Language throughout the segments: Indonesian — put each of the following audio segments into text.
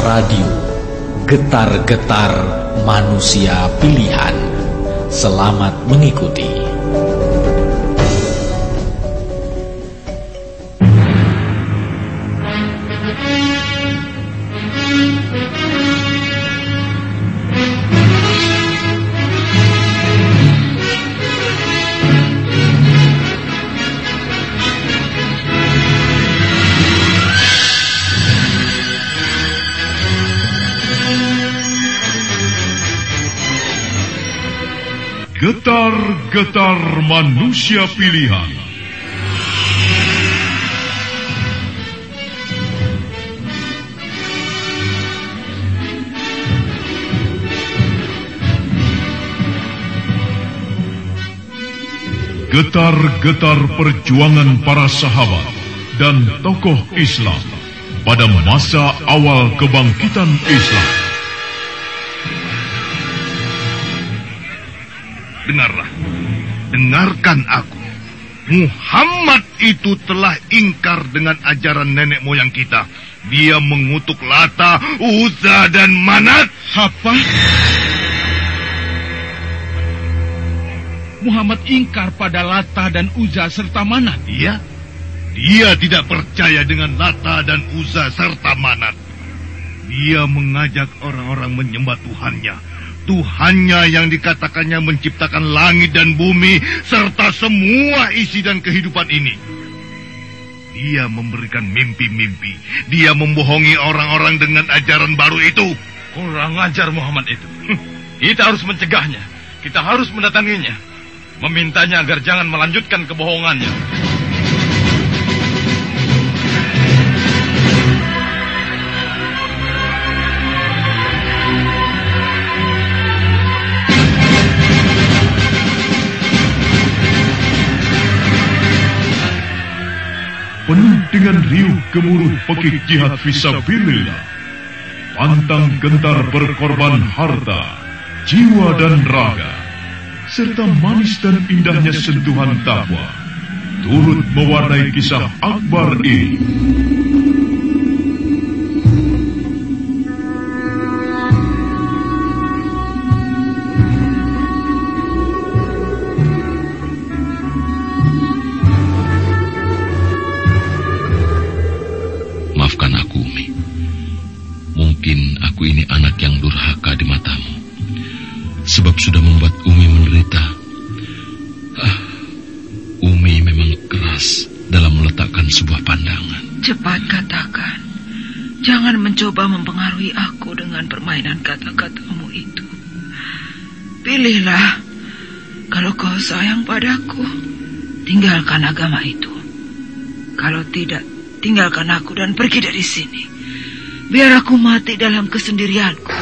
Radio, getar-getar manusia pilihan. Selamat mengikuti. Getar-getar manusia pilihan. Getar-getar perjuangan para sahabat dan tokoh Islam pada masa awal kebangkitan Islam. Dengarlah, dengarkan aku. Muhammad itu telah ingkar dengan ajaran nenek moyang kita. Dia mengutuk Lata, Uzza, dan Manat. Apa? Muhammad ingkar pada Lata dan Uzza serta Manat? Iya, dia tidak percaya dengan Lata dan Uzza serta Manat. Dia mengajak orang-orang menyembah Tuhannya. Tuhannya yang dikatakannya menciptakan langit dan bumi serta semua isi dan kehidupan ini. Dia memberikan mimpi-mimpi. Dia membohongi orang-orang dengan ajaran baru itu. Kurang ajar Muhammad itu. Kita harus mencegahnya. Kita harus mendatanginya. Memintanya agar jangan melanjutkan kebohongannya. Penuh dengan riuh gemuruh pekik jihad fisabilillah, pantang gentar berkorban harta, jiwa dan raga, serta manis dan indahnya sentuhan takwa, turut mewarnai kisah akbar ini. Maafkan aku, Umi. Mungkin aku ini anak yang durhaka di matamu, sebab sudah membuat Umi menderita. Umi memang keras dalam meletakkan sebuah pandangan. Cepat katakan. Jangan mencoba mempengaruhi aku dengan permainan kata-katamu itu. Pilihlah. Kalau kau sayang padaku, tinggalkan agama itu. Kalau tidak, tinggalkan aku dan pergi dari sini. Biar aku mati dalam kesendirianku.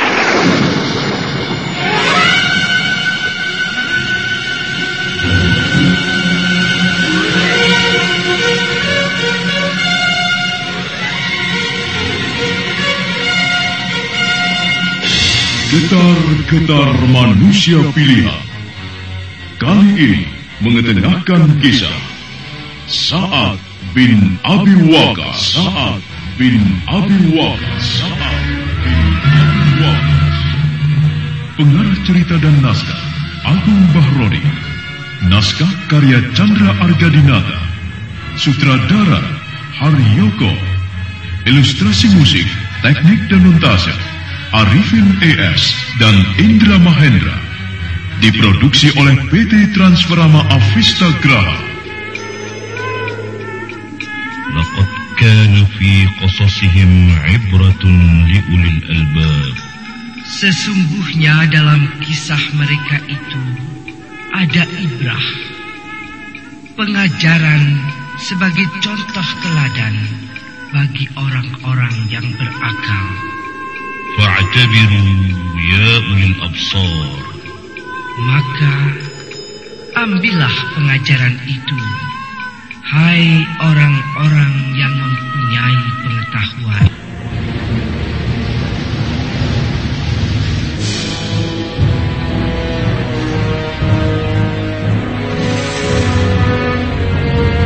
Getar-getar manusia pilihan. Kali ini mengetengahkan kisah Sa'ad bin Abi Waqqas. Sa'ad bin Abi Waqqas. Sa'ad bin Abi Waqqas. Pengarah cerita dan naskah Agung Bahroni. Naskah karya Chandra Argadinata. Sutradara Haryoko. Ilustrasi musik, teknik dan montase Arifin ES dan Indra Mahendra. Diproduksi oleh PT Transferama Avista Graha. Laqad kana fi qasasihim ibratun liulil albab. Sesungguhnya dalam kisah mereka itu ada ibrah, pengajaran sebagai contoh teladan bagi orang-orang yang berakal. Fa'tabiru ya ulil absar. Maka ambillah pengajaran itu, hai orang-orang yang mempunyai pengetahuan.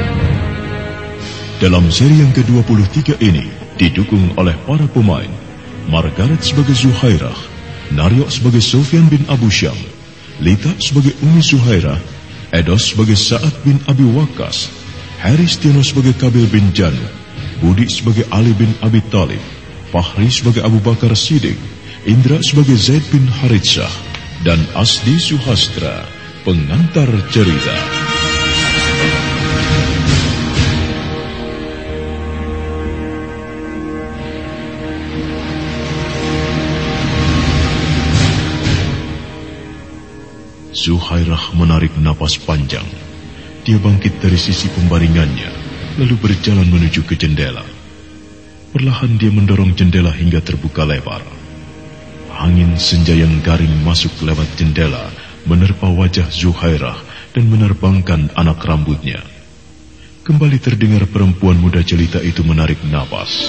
Dalam seri yang ke-23 ini didukung oleh para pemain Margaret sebagai Zuhairah, Naryo sebagai Sufyan bin Abu Syam, Lita sebagai Umi Zuhairah, Edos sebagai Sa'ad bin Abi Waqqas, Haristiono sebagai Kabil bin Janu, Budi sebagai Ali bin Abi Talib, Fahri sebagai Abu Bakar Siddiq, Indra sebagai Zaid bin Haritsah, dan Asdi Suhastra, pengantar cerita. Zuhairah menarik napas panjang. Dia bangkit dari sisi pembaringannya, lalu berjalan menuju ke jendela. Perlahan dia mendorong jendela hingga terbuka lebar. Angin senja yang garing masuk lewat jendela, menerpa wajah Zuhairah dan menerbangkan anak rambutnya. Kembali terdengar perempuan muda jelita itu menarik napas.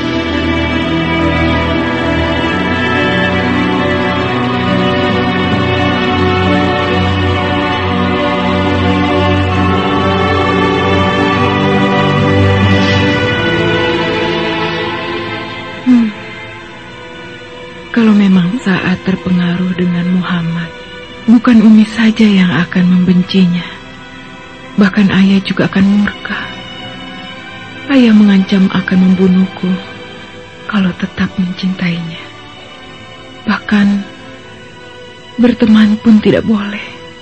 Kalau memang Sa'ad terpengaruh dengan Muhammad, bukan Umi saja yang akan membencinya. Bahkan ayah juga akan murka. Ayah mengancam akan membunuhku kalau tetap mencintainya. Bahkan berteman pun tidak boleh.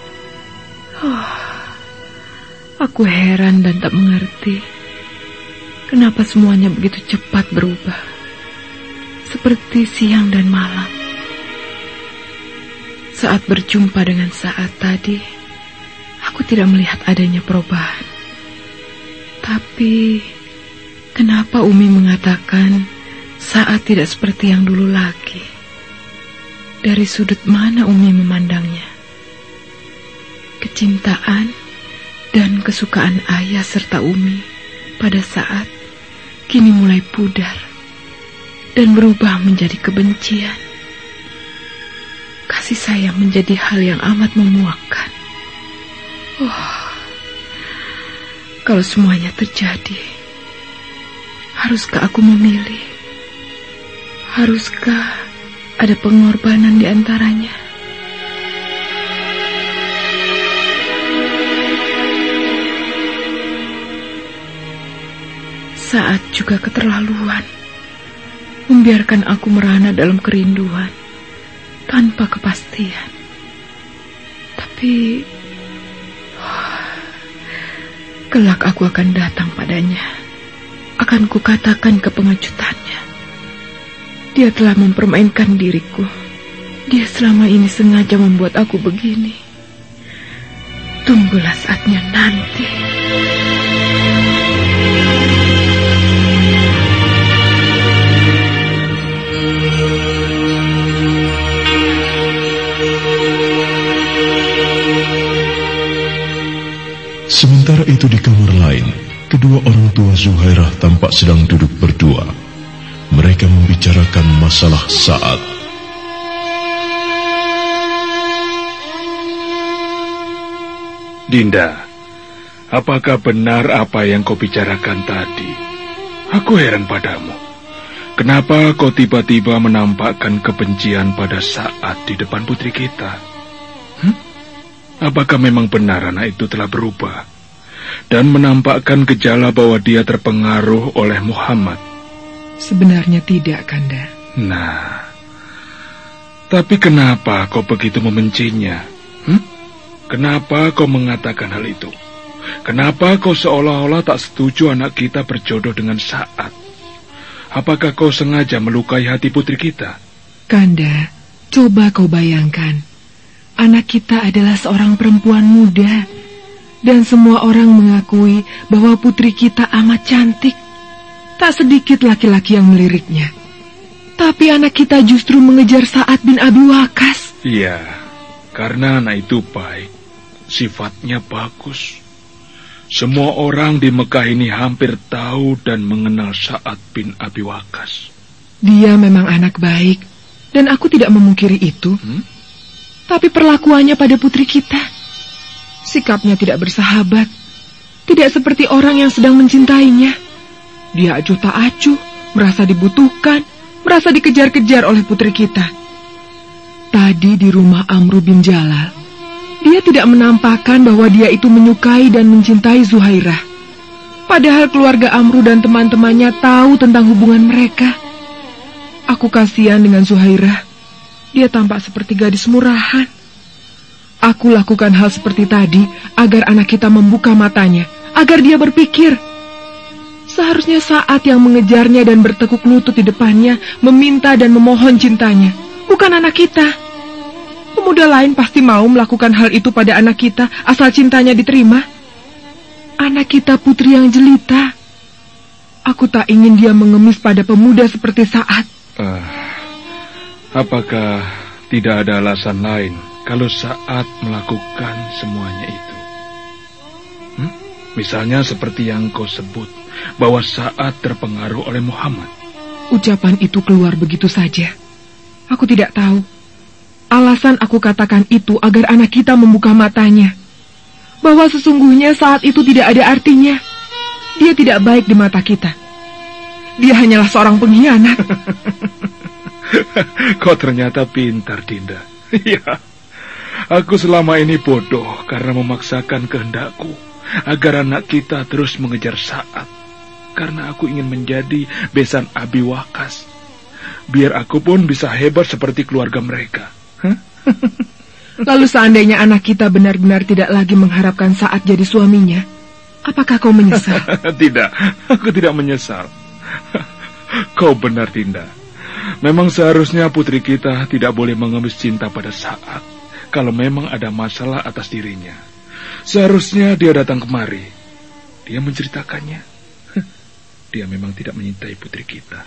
Aku heran dan tak mengerti kenapa semuanya begitu cepat berubah. Seperti siang dan malam. Saat berjumpa dengan Sa'ad tadi, aku tidak melihat adanya perubahan. Tapi, kenapa Umi mengatakan Sa'ad tidak seperti yang dulu lagi? Dari sudut mana Umi memandangnya? Kecintaan dan kesukaan ayah serta Umi pada Sa'ad kini mulai pudar dan berubah menjadi kebencian. Kasih sayang menjadi hal yang amat memuakkan. Kalau semuanya terjadi, haruskah aku memilih? Haruskah ada pengorbanan di antaranya? Sa'ad juga keterlaluan, membiarkan aku merana dalam kerinduan tanpa kepastian. Tapi kelak aku akan datang padanya. Akan kukatakan kepengecutannya. Dia telah mempermainkan diriku. Dia selama ini sengaja membuat aku begini. Tunggulah saatnya nanti. Sementara itu di kamar lain, kedua orang tua Zuhairah tampak sedang duduk berdua. Mereka membicarakan masalah Sa'ad. Dinda, apakah benar apa yang kau bicarakan tadi? Aku heran padamu. Kenapa kau tiba-tiba menampakkan kebencian pada Sa'ad di depan putri kita? Apakah memang benar anak itu telah berubah dan menampakkan gejala bahwa dia terpengaruh oleh Muhammad? Sebenarnya tidak, Kanda. Nah, tapi kenapa kau begitu membencinya? Kenapa kau mengatakan hal itu? Kenapa kau seolah-olah tak setuju anak kita berjodoh dengan Sa'ad? Apakah kau sengaja melukai hati putri kita? Kanda, coba kau bayangkan. Anak kita adalah seorang perempuan muda, dan semua orang mengakui bahwa putri kita amat cantik. Tak sedikit laki-laki yang meliriknya. Tapi anak kita justru mengejar Sa'ad bin Abi Waqqas. Iya, karena anak itu baik, sifatnya bagus. Semua orang di Mekah ini hampir tahu dan mengenal Sa'ad bin Abi Waqqas. Dia memang anak baik, dan aku tidak memungkiri itu. Tapi perlakuannya pada putri kita, sikapnya tidak bersahabat, tidak seperti orang yang sedang mencintainya. Dia acuh tak acuh, merasa dibutuhkan, merasa dikejar-kejar oleh putri kita. Tadi di rumah Amru bin Jalal, dia tidak menampakkan bahwa dia itu menyukai dan mencintai Zuhairah. Padahal keluarga Amru dan teman-temannya tahu tentang hubungan mereka. Aku kasihan dengan Zuhairah. Dia tampak seperti gadis murahan. Aku lakukan hal seperti tadi agar anak kita membuka matanya, agar dia berpikir. Seharusnya Sa'ad yang mengejarnya dan bertekuk lutut di depannya, meminta dan memohon cintanya, bukan anak kita. Pemuda lain pasti mau melakukan hal itu pada anak kita asal cintanya diterima. Anak kita putri yang jelita. Aku tak ingin dia mengemis pada pemuda seperti Sa'ad. Apakah tidak ada alasan lain kalau Sa'ad melakukan semuanya itu? Misalnya seperti yang kau sebut, bahwa Sa'ad terpengaruh oleh Muhammad. Ucapan itu keluar begitu saja. Aku tidak tahu. Alasan aku katakan itu agar anak kita membuka matanya. Bahwa sesungguhnya saat itu tidak ada artinya. Dia tidak baik di mata kita. Dia hanyalah seorang pengkhianat. Kau ternyata pintar, Dinda. Ya, aku selama ini bodoh karena memaksakan kehendakku agar anak kita terus mengejar Sa'ad. Karena aku ingin menjadi besan Abi Waqqas. Biar aku pun bisa hebat seperti keluarga mereka. Lalu seandainya anak kita benar-benar tidak lagi mengharapkan Sa'ad jadi suaminya, apakah kau menyesal? Tidak, aku tidak menyesal. Kau benar, Dinda. Memang seharusnya putri kita tidak boleh mengemis cinta pada Sa'ad. Kalau memang ada masalah atas dirinya, seharusnya dia datang kemari. Dia menceritakannya. Dia memang tidak menyintai putri kita.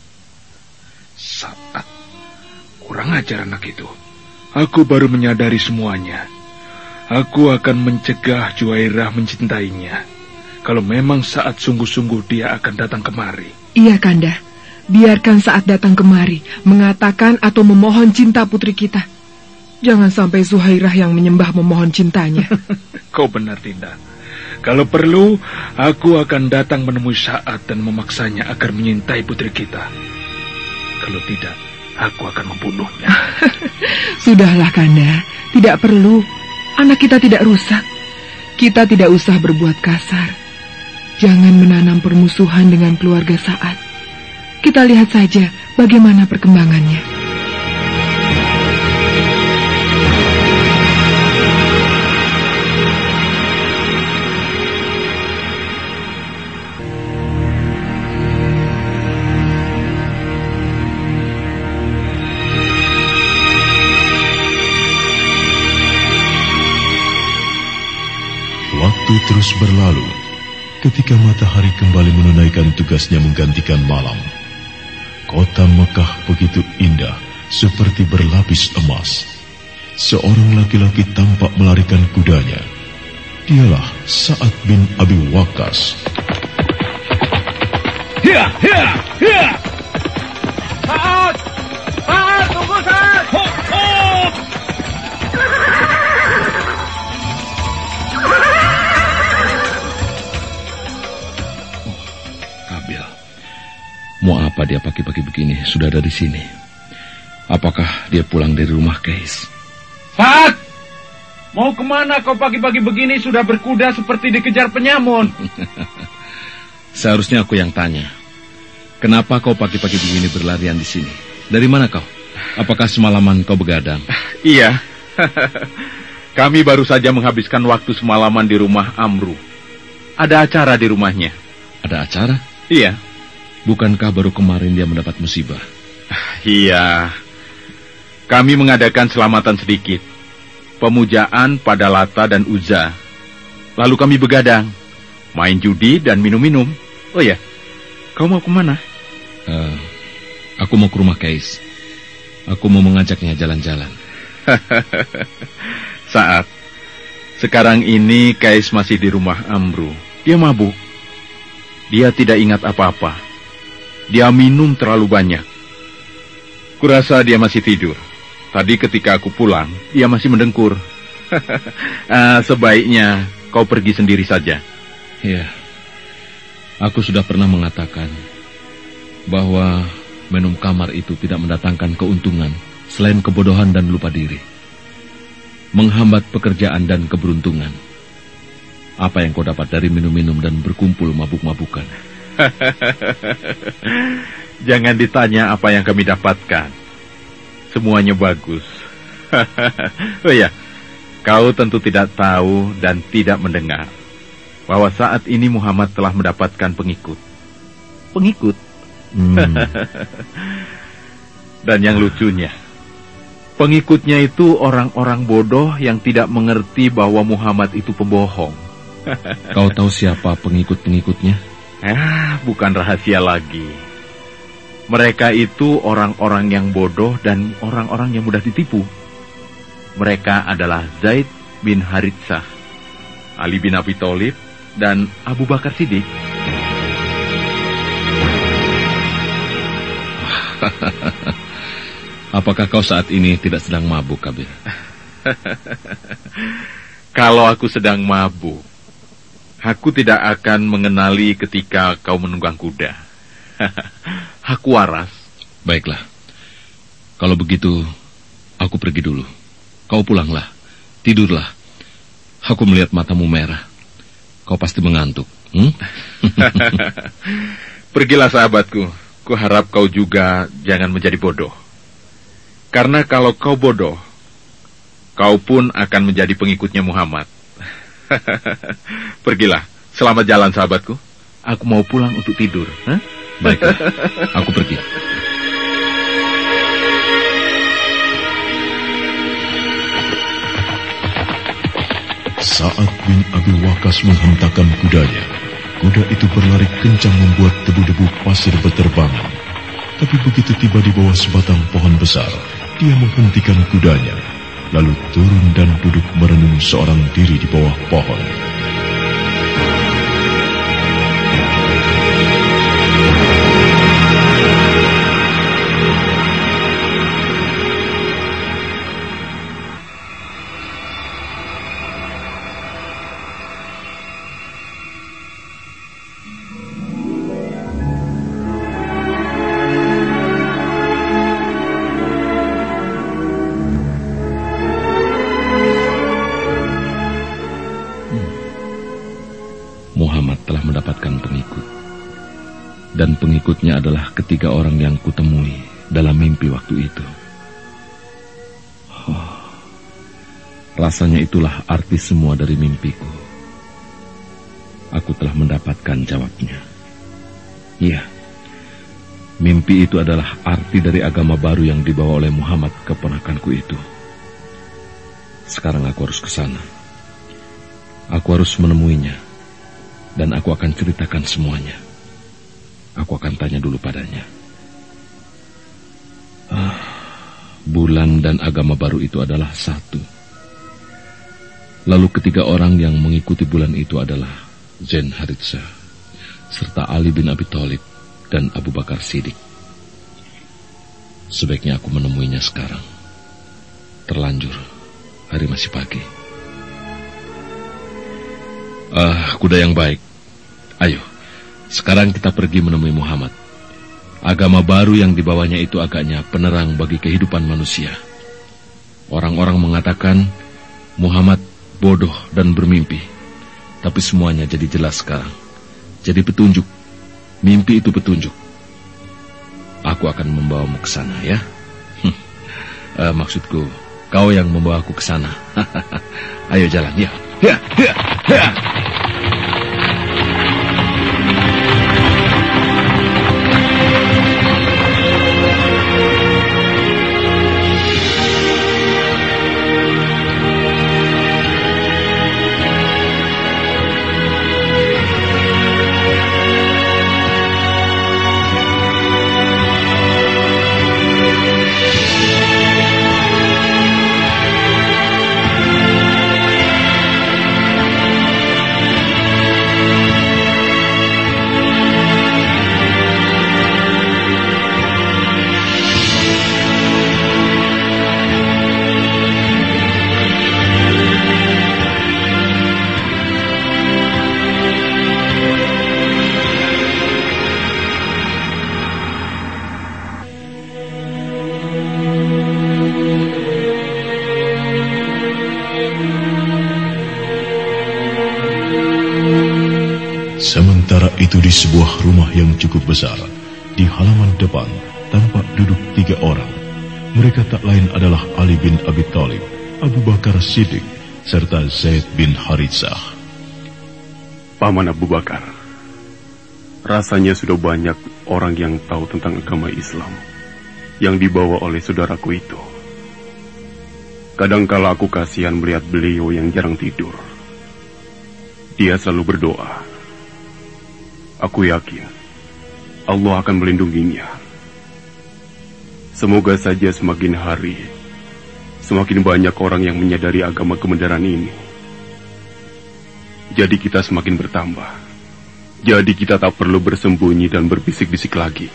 Sa'ad, kurang ajar anak itu. Aku baru menyadari semuanya. Aku akan mencegah Juwairah mencintainya. Kalau memang Sa'ad sungguh-sungguh dia akan datang kemari. Iya, Kanda. Biarkan Sa'ad datang kemari, mengatakan atau memohon cinta putri kita. Jangan sampai Zuhairah yang menyembah memohon cintanya. Kau benar, Dinda. Kalau perlu, aku akan datang menemui Sa'ad dan memaksanya agar menyintai putri kita. Kalau tidak, aku akan membunuhnya. Sudahlah, Kanda. Tidak perlu. Anak kita tidak rusak. Kita tidak usah berbuat kasar. Jangan menanam permusuhan dengan keluarga Sa'ad. Kita lihat saja bagaimana perkembangannya. Waktu terus berlalu. Ketika matahari kembali menunaikan tugasnya menggantikan malam, kota Mekah begitu indah, seperti berlapis emas. Seorang laki-laki tampak melarikan kudanya. Dialah Sa'ad bin Abi Waqqas. Hiya, hiya, hiya! Sa'ad! Sa'ad, tunggu Sa'ad! Hop, hop! Mau apa dia pagi-pagi begini sudah ada di sini? Apakah dia pulang dari rumah Kais? Sa'ad! Mau kemana kau pagi-pagi begini sudah berkuda seperti dikejar penyamun? Seharusnya aku yang tanya. Kenapa kau pagi-pagi begini berlarian di sini? Dari mana kau? Apakah semalaman kau begadang? Iya. Kami baru saja menghabiskan waktu semalaman di rumah Amru. Ada acara di rumahnya. Ada acara? Iya. Bukankah baru kemarin dia mendapat musibah? Iya. Kami mengadakan selamatan sedikit. Pemujaan pada Lata dan Uzza. Lalu kami begadang, main judi dan minum-minum. Oh ya, kau mau kemana? Aku mau ke rumah Kais. Aku mau mengajaknya jalan-jalan. Saat sekarang ini Kais masih di rumah Amru. Dia mabuk. Dia tidak ingat apa-apa. Dia minum terlalu banyak. Kurasa dia masih tidur. Tadi ketika aku pulang, dia masih mendengkur. Sebaiknya kau pergi sendiri saja. Ya, aku sudah pernah mengatakan bahwa Menum kamar itu tidak mendatangkan keuntungan selain kebodohan dan lupa diri. Menghambat pekerjaan dan keberuntungan. Apa yang kau dapat dari minum-minum dan berkumpul mabuk-mabukan? Jangan ditanya apa yang kami dapatkan. Semuanya bagus. Oh ya, kau tentu tidak tahu dan tidak mendengar bahwa saat ini Muhammad telah mendapatkan pengikut. Pengikut? Dan yang lucunya, pengikutnya itu orang-orang bodoh yang tidak mengerti bahwa Muhammad itu pembohong. Kau tahu siapa pengikut-pengikutnya? Bukan rahasia lagi. Mereka itu orang-orang yang bodoh dan orang-orang yang mudah ditipu. Mereka adalah Zaid bin Haritsah, Ali bin Abi Thalib, dan Abu Bakar Siddiq. Apakah kau saat ini tidak sedang mabuk, Kabir? Kalau aku sedang mabuk, aku tidak akan mengenali ketika kau menunggang kuda. Aku waras. Baiklah. Kalau begitu, aku pergi dulu. Kau pulanglah. Tidurlah. Aku melihat matamu merah. Kau pasti mengantuk. Pergilah sahabatku. Kuharap kau juga jangan menjadi bodoh. Karena kalau kau bodoh, kau pun akan menjadi pengikutnya Muhammad. Pergilah. Selamat jalan sahabatku. Aku mau pulang untuk tidur. Baiklah, aku pergi. Saat bin Abi Waqqas menghentakkan kudanya, kuda itu berlari kencang membuat debu-debu pasir berterbangan. Tapi begitu tiba di bawah sebatang pohon besar, dia menghentikan kudanya, lalu turun dan duduk merenung seorang diri di bawah pohon. Dan pengikutnya adalah ketiga orang yang kutemui dalam mimpi waktu itu. Rasanya itulah arti semua dari mimpiku. Aku telah mendapatkan jawabnya. Iya, mimpi itu adalah arti dari agama baru yang dibawa oleh Muhammad keponakanku itu. Sekarang aku harus ke sana. Aku harus menemuinya, dan aku akan ceritakan semuanya. Aku akan tanya dulu padanya. Bulan dan agama baru itu adalah satu. Lalu ketiga orang yang mengikuti bulan itu adalah Zaid Haritsah, serta Ali bin Abi Thalib dan Abu Bakar Siddiq. Sebaiknya aku menemuinya sekarang. Terlanjur, hari masih pagi. Kuda yang baik. Ayo. Sekarang kita pergi menemui Muhammad. Agama baru yang dibawanya itu agaknya penerang bagi kehidupan manusia. Orang-orang mengatakan Muhammad bodoh dan bermimpi. Tapi semuanya jadi jelas sekarang. Jadi petunjuk. Mimpi itu petunjuk. Aku akan membawamu ke sana, ya. Maksudku, kau yang membawaku ke sana. Ayo jalan, ya. Ya, ya, ya. Sementara itu di sebuah rumah yang cukup besar, di halaman depan tampak duduk 3 orang. Mereka tak lain adalah Ali bin Abi Thalib, Abu Bakar Siddiq, serta Zaid bin Haritsah. Paman Abu Bakar, rasanya sudah banyak orang yang tahu tentang agama Islam yang dibawa oleh saudaraku itu. Kadangkala aku kasihan melihat beliau yang jarang tidur. Dia selalu berdoa. Aku yakin Allah akan melindunginya. Semoga saja semakin hari, semakin banyak orang yang menyadari agama kebenaran ini. Jadi kita semakin bertambah. Jadi kita tak perlu bersembunyi dan berbisik-bisik lagi.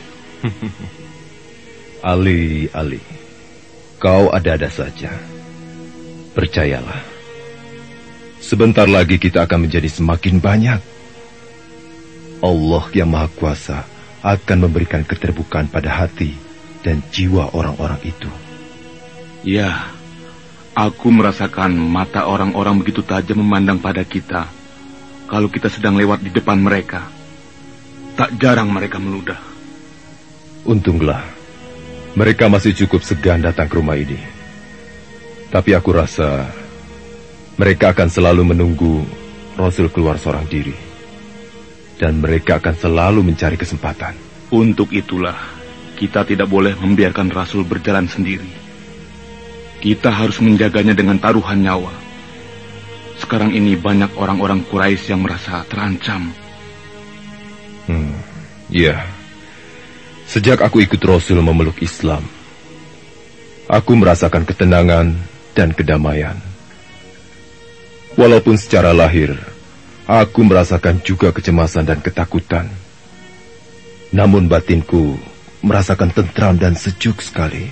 Ali, kau ada-ada saja. Percayalah, sebentar lagi kita akan menjadi semakin banyak. Allah yang Maha Kuasa akan memberikan keterbukaan pada hati dan jiwa orang-orang itu. Ya, aku merasakan mata orang-orang begitu tajam memandang pada kita kalau kita sedang lewat di depan mereka. Tak jarang mereka meludah. Untunglah, mereka masih cukup segan datang ke rumah ini. Tapi aku rasa mereka akan selalu menunggu Rasul keluar seorang diri. Dan mereka akan selalu mencari kesempatan. Untuk itulah, kita tidak boleh membiarkan Rasul berjalan sendiri. Kita harus menjaganya dengan taruhan nyawa. Sekarang ini banyak orang-orang Quraisy yang merasa terancam. Iya. Sejak aku ikut Rasul memeluk Islam, aku merasakan ketenangan dan kedamaian. Walaupun secara lahir, aku merasakan juga kecemasan dan ketakutan. Namun batinku merasakan tentram dan sejuk sekali.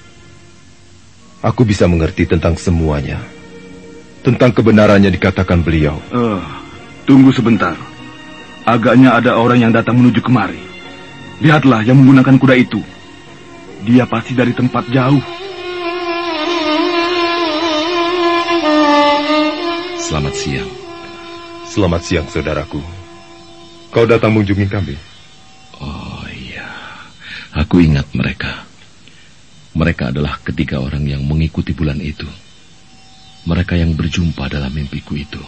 Aku bisa mengerti tentang semuanya. Tentang kebenarannya dikatakan beliau. Tunggu sebentar. Agaknya ada orang yang datang menuju kemari. Lihatlah yang menggunakan kuda itu. Dia pasti dari tempat jauh. Selamat siang. Selamat siang, saudaraku. Kau datang mengunjungi kami? Oh iya, aku ingat mereka. Mereka adalah ketiga orang yang mengikuti bulan itu. Mereka yang berjumpa dalam mimpiku itu.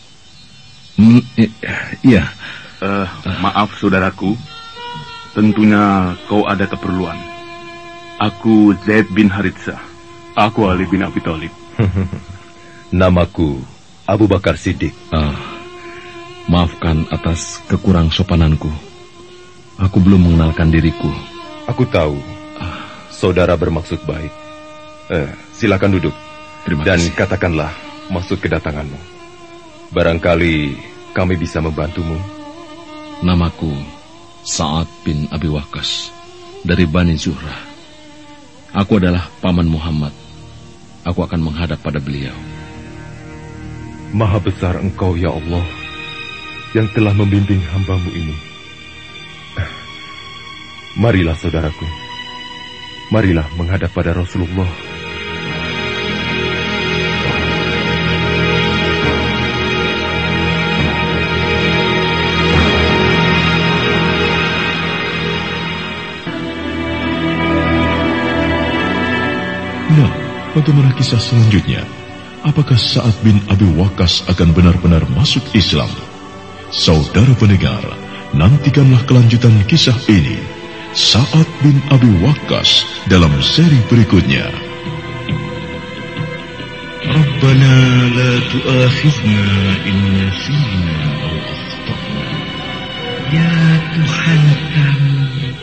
Iya. Maaf, saudaraku. Tentunya kau ada keperluan. Aku Zaid bin Haritsah. Aku Ali bin Abi Thalib. Namaku Abu Bakar Siddiq. Maafkan atas kekurang sopananku. Aku belum mengenalkan diriku. Aku tahu. Saudara bermaksud baik. Silakan duduk. Terima Dan kasih. katakanlah maksud kedatanganmu. Barangkali kami bisa membantumu. Namaku Sa'ad bin Abi Waqqas dari Bani Zuhrah. Aku adalah paman Muhammad. Aku akan menghadap pada beliau. Maha besar Engkau, ya Allah, yang telah membimbing hamba-Mu ini. Marilah, saudaraku. Marilah menghadap pada Rasulullah. Nah, bagaimana kisah selanjutnya? Apakah Sa'ad bin Abi Waqqas akan benar-benar masuk Islam? Saudara pendengar, nantikanlah kelanjutan kisah ini. Sa'ad bin Abi Waqqas dalam seri berikutnya. Rabbana la tu'akhidna in nasina aw akhtana. Ya Tuhan kami,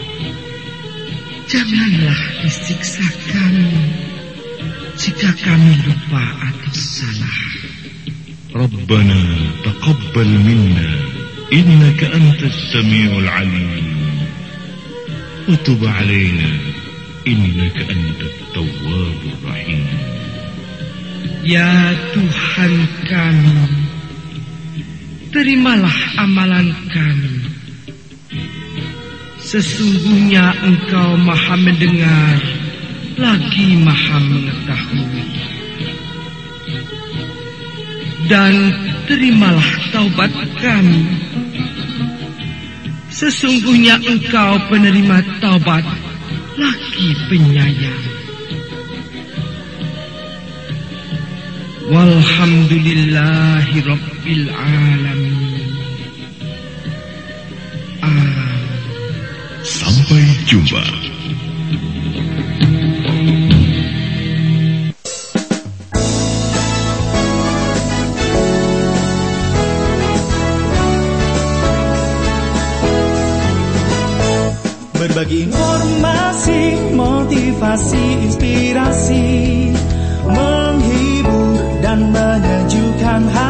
janganlah disiksa kami jika kami lupa atau salah. Rabbana taqabbal minna innaka antas samiul alim. Wa tub alaina innaka antat tawwabur rahim. Ya Tuhan kami, terimalah amalan kami. Sesungguhnya Engkau Maha mendengar lagi Maha mengetahui. Dan terimalah taubat kami, Sesungguhnya engkau penerima taubat, lagi penyayang. Walhamdulillahi Rabbil Alamin. Sampai jumpa. Berbagi informasi, motivasi, inspirasi, menghibur dan menyejukkan hati.